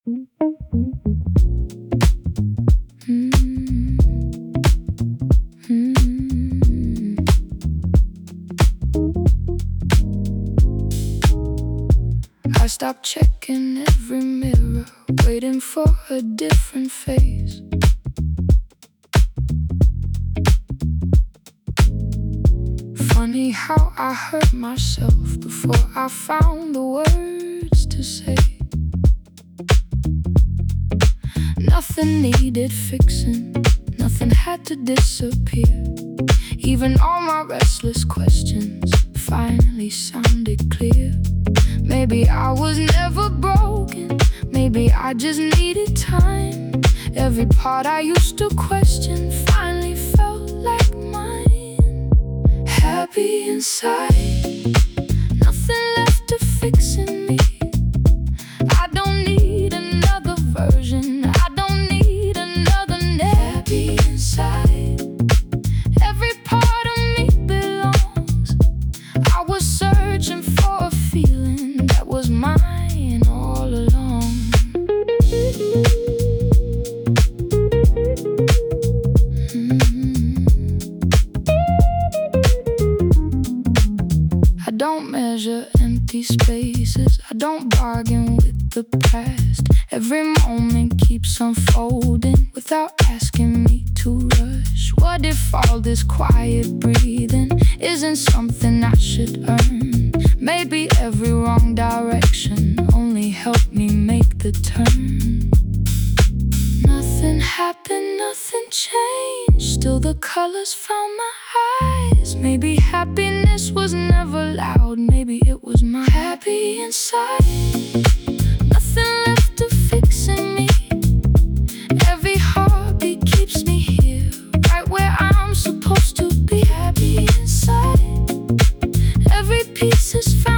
I stopped checking every mirror, waiting for a different face. Funny how I hurt myself before I found the words to say. Nothing needed fixing, nothing had to disappear. Even all my restless questions finally sounded clear. Maybe I was never broken, maybe I just needed time. Every part I used to question finally felt like mine. Happy inside, nothing left to fix in me. I don't need another version, I don't need another happy inside. Every part of me belongs. I was searching for a feeling that was mine all along. I don't measure empty spaces, I don't bargain with the past. Every moment keeps unfolding without asking me to rush. What if all this quiet breathing isn't something I should earn? Maybe every wrong direction only helped me make the turn. Nothing happened, nothing changed, still the colors found my eyes. Maybe happiness was never loud, maybe it was my happy inside. Nothing left to fix in me. Every heartbeat keeps me here, right where I'm supposed to be. Happy inside. Every piece is found.